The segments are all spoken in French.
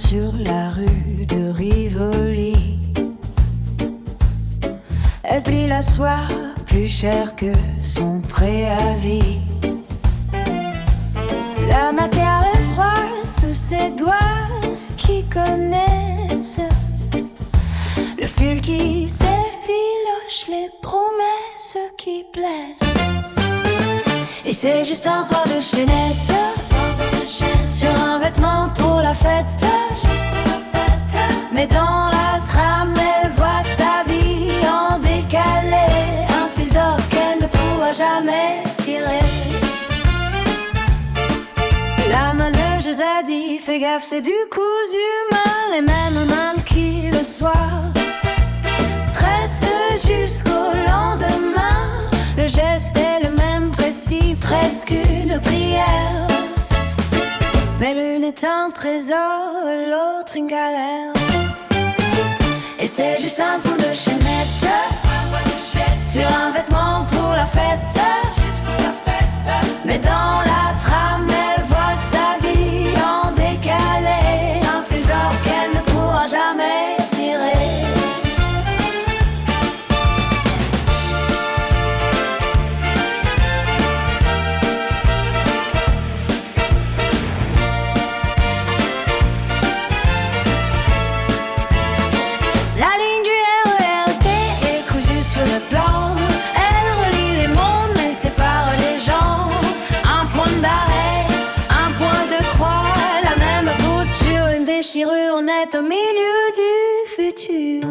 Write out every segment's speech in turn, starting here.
sur la rue de Rivoli. Elle plie la soie plus cher que son préavis. La matière est froide sous ses doigts qui connaissent le fil qui s'effiloche, les promesses qui blessent. Et c'est juste un port de chaînette sur un vêtement pour la fête. Mais dans la trame, elle voit sa vie en décalé, un fil d'or qu'elle ne pourra jamais tirer. La manageuse a dit, fais gaffe, c'est du cousu main, les mêmes mains qui le soir tressent jusqu'au lendemain. Le geste est le même, précis, presque une prière. Mais l'une est un trésor, l'autre une galère. Et c'est juste un bout de chaînette sur un vêtement pour la fête. Mais dans la trame, elle voit sa vie en décalé, un fil d'or qu'elle ne pourra jamais tirer. La ligne du RERD est cousue sur le plan. Elle relie les mondes mais sépare les gens. Un point d'arrêt, un point de croix, la même bouture, une déchirure, on est au milieu du futur.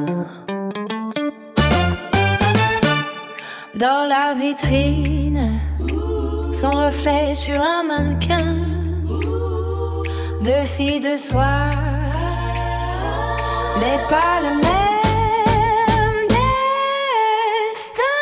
Dans la vitrine, son reflet sur un mannequin, de ci, de soi, mais pas le même destin.